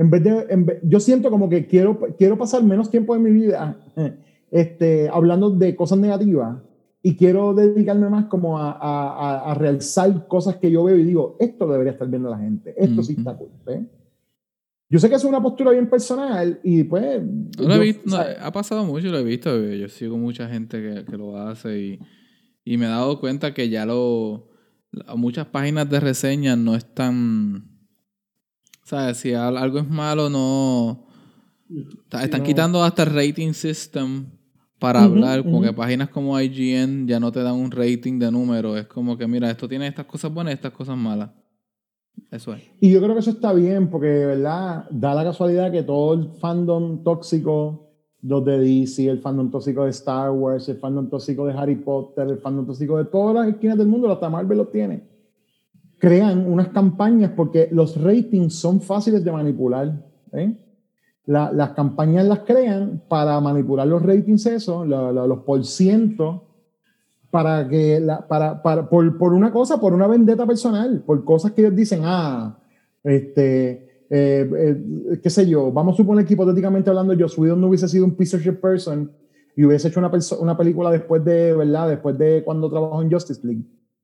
Yo siento como que quiero pasar menos tiempo de mi vida hablando de cosas negativas, y quiero dedicarme más como a realzar cosas que yo veo y digo, esto lo debería estar viendo la gente, esto sí está cool, ¿eh? Yo sé que es una postura bien personal y pues... ha pasado mucho, lo he visto, yo sigo mucha gente que lo hace y me he dado cuenta que ya muchas páginas de reseñas no están... ¿Sabes? Si algo es malo, no... Están quitando hasta el rating system para hablar. Como que páginas como IGN ya no te dan un rating de número. Es como que, mira, esto tiene estas cosas buenas y estas cosas malas. Eso es. Y yo creo que eso está bien porque, ¿verdad? Da la casualidad que todo el fandom tóxico, los de DC, el fandom tóxico de Star Wars, el fandom tóxico de Harry Potter, el fandom tóxico de todas las esquinas del mundo, hasta Marvel los tiene. Crean unas campañas porque los ratings son fáciles de manipular. Las campañas las crean para manipular los ratings, los porcientos, para que por una cosa, por una vendetta personal, por cosas que ellos dicen, qué sé yo, vamos a suponer que hipotéticamente hablando Joss Whedon no hubiese sido un piece of shit person y hubiese hecho una película después de cuando trabajó en Justice League.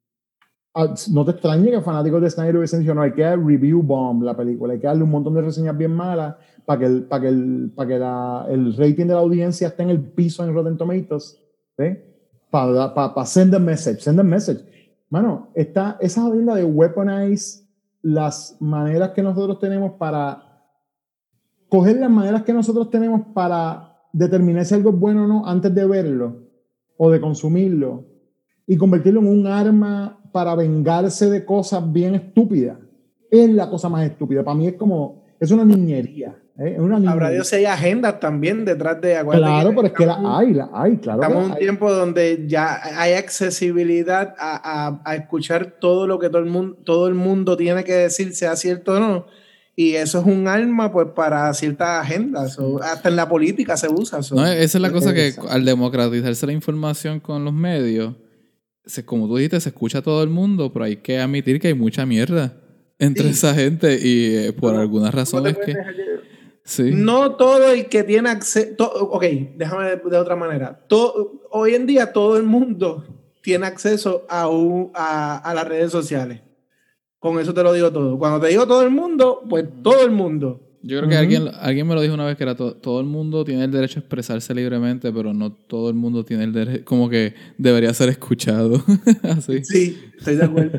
No te extrañe que fanáticos de Snyder hubiesen dicho, no, hay que dar review bomb la película, hay que darle un montón de reseñas bien malas para que el rating de la audiencia esté en el piso en Rotten Tomatoes, ¿sí? Para send a message. Mano, esa jodienda de weaponize las maneras que nosotros tenemos para coger las maneras que nosotros tenemos para determinar si algo es bueno o no antes de verlo o de consumirlo y convertirlo en un arma para vengarse de cosas bien estúpidas. Es la cosa más estúpida. Para mí es una niñería. Habrá Dios si hay agendas también detrás de... Claro, pero es que hay, claro. Estamos en un tiempo donde ya hay accesibilidad a escuchar todo lo que todo el mundo tiene que decir, sea cierto o no. Y eso es un arma pues para ciertas agendas. Hasta en la política se usa. No, esa es la cosa que al democratizarse la información con los medios, como tú dijiste, se escucha a todo el mundo, pero hay que admitir que hay mucha mierda entre esa gente y por alguna razón es que... Sí. No todo el que tiene acceso... Ok, déjame de otra manera. Hoy en día todo el mundo tiene acceso a las redes sociales. Con eso te lo digo todo. Cuando te digo todo el mundo, pues todo el mundo. Yo creo que alguien me lo dijo una vez que era todo el mundo tiene el derecho a expresarse libremente, pero no todo el mundo tiene el derecho, como que debería ser escuchado. Así. Sí, estoy de acuerdo.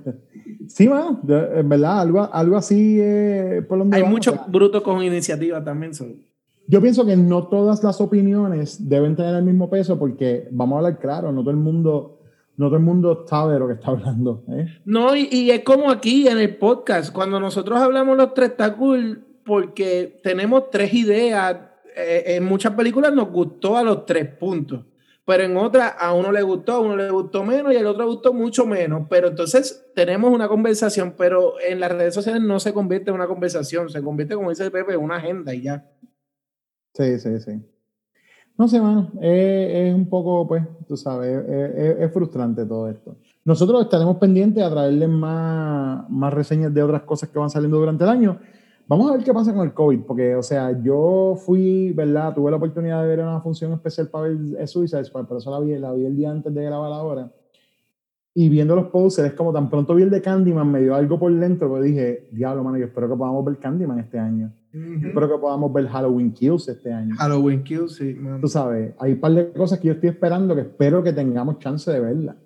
Sí, mano, en verdad, algo así por donde hay vamos, muchos brutos con iniciativa también. Yo pienso que no todas las opiniones deben tener el mismo peso porque, vamos a hablar claro, no todo el mundo sabe de lo que está hablando. No, y es como aquí en el podcast, cuando nosotros hablamos los tres, está cool porque tenemos tres ideas. En muchas películas nos gustó a los 3 puntos. Pero en otras a uno le gustó menos y al otro le gustó mucho menos. Pero entonces tenemos una conversación, pero en las redes sociales no se convierte en una conversación, se convierte, como dice el Pepe, en una agenda y ya. Sí. No sé, mano, es un poco, pues, tú sabes, es frustrante todo esto. Nosotros estaremos pendientes a traerles más reseñas de otras cosas que van saliendo durante el año. Vamos a ver qué pasa con el COVID, porque, o sea, yo fui, ¿verdad? Tuve la oportunidad de ver una función especial para ver Suicide Squad, pero eso la vi el día antes de grabar ahora. Y viendo los posters, como tan pronto vi el de Candyman, me dio algo por dentro, porque dije, diablo, mano, yo espero que podamos ver Candyman este año. Yo espero que podamos ver Halloween Kills este año. Halloween Kills, sí, man. Tú sabes, hay un par de cosas que yo estoy esperando, que espero que tengamos chance de verla.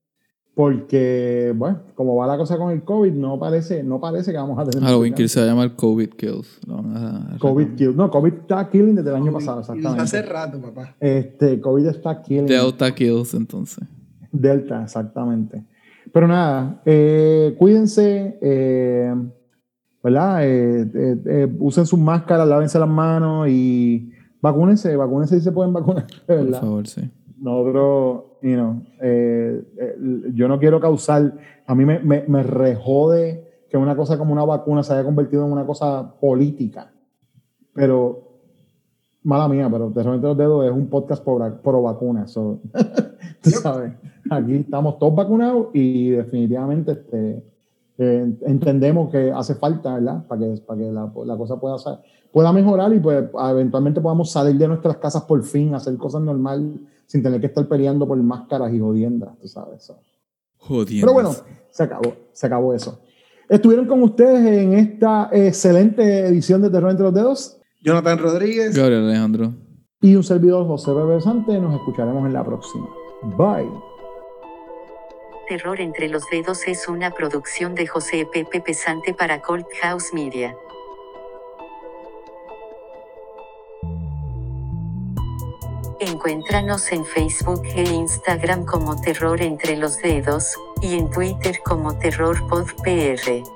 Porque, bueno, como va la cosa con el COVID, no parece que vamos a tener... Halloween Kills se va a llamar COVID Kills. COVID Kills. No, COVID está killing desde el año pasado, exactamente. Hace rato, papá. COVID está killing. Delta Kills, entonces. Delta, exactamente. Pero nada, cuídense, ¿verdad? Usen sus máscaras, lávense las manos y vacúnense si se pueden vacunar, ¿verdad? Por favor, sí. Nosotros, yo no quiero causar, a mí me rejode que una cosa como una vacuna se haya convertido en una cosa política, pero mala mía, pero Te Reviento los Dedos es un podcast pro vacuna, so, tú sabes, aquí estamos todos vacunados y definitivamente entendemos que hace falta, ¿verdad? Para que la cosa pueda mejorar y pues eventualmente podamos salir de nuestras casas por fin, hacer cosas normales sin tener que estar peleando por máscaras y jodiendas, tú sabes. Eso. Jodiendas. Pero bueno, se acabó eso. Estuvieron con ustedes en esta excelente edición de Terror entre los Dedos. Jonathan Rodríguez. Gabriel Alejandro. Y un servidor, José Bebé Sante. Nos escucharemos en la próxima. Bye. Terror entre los Dedos es una producción de José Pepe Pesante para Cold House Media. Encuéntranos en Facebook e Instagram como Terror entre los Dedos, y en Twitter como TerrorPodPR.